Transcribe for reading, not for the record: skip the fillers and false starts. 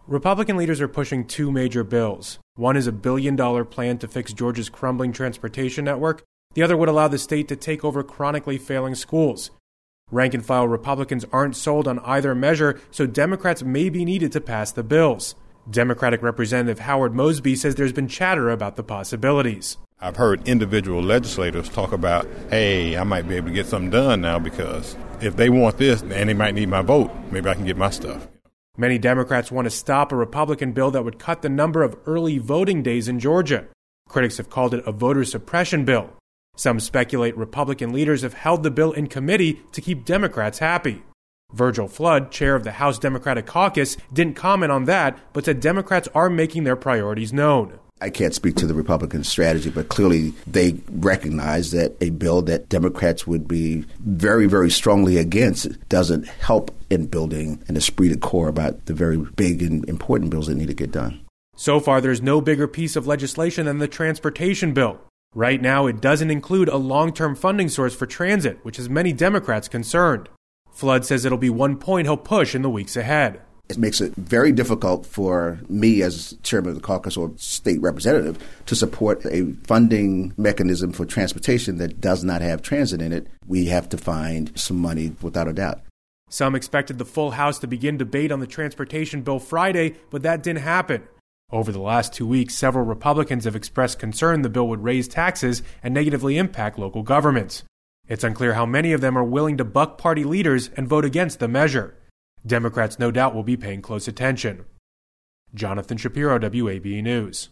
Republican leaders are pushing two major bills. One is a $1 billion plan to fix Georgia's crumbling transportation network. The other would allow the state to take over chronically failing schools. Rank-and-file Republicans aren't sold on either measure, so Democrats may be needed to pass the bills. Democratic Representative Howard Mosby says there's been chatter about the possibilities. I've heard individual legislators talk about, hey, I might be able to get something done now because if they want this and they might need my vote, maybe I can get my stuff. Many Democrats want to stop a Republican bill that would cut the number of early voting days in Georgia. Critics have called it a voter suppression bill. Some speculate Republican leaders have held the bill in committee to keep Democrats happy. Virgil Flood, chair of the House Democratic Caucus, didn't comment on that, but said Democrats are making their priorities known. I can't speak to the Republican strategy, but clearly they recognize that a bill that Democrats would be very, very strongly against doesn't help in building an esprit de corps about the very big and important bills that need to get done. So far, there's no bigger piece of legislation than the transportation bill. Right now, it doesn't include a long-term funding source for transit, which has many Democrats concerned. Flood says it'll be one point he'll push in the weeks ahead. It makes it very difficult for me as chairman of the caucus or state representative to support a funding mechanism for transportation that does not have transit in it. We have to find some money without a doubt. Some expected the full House to begin debate on the transportation bill Friday, but that didn't happen. Over the last 2 weeks, several Republicans have expressed concern the bill would raise taxes and negatively impact local governments. It's unclear how many of them are willing to buck party leaders and vote against the measure. Democrats no doubt will be paying close attention. Jonathan Shapiro, WABE News.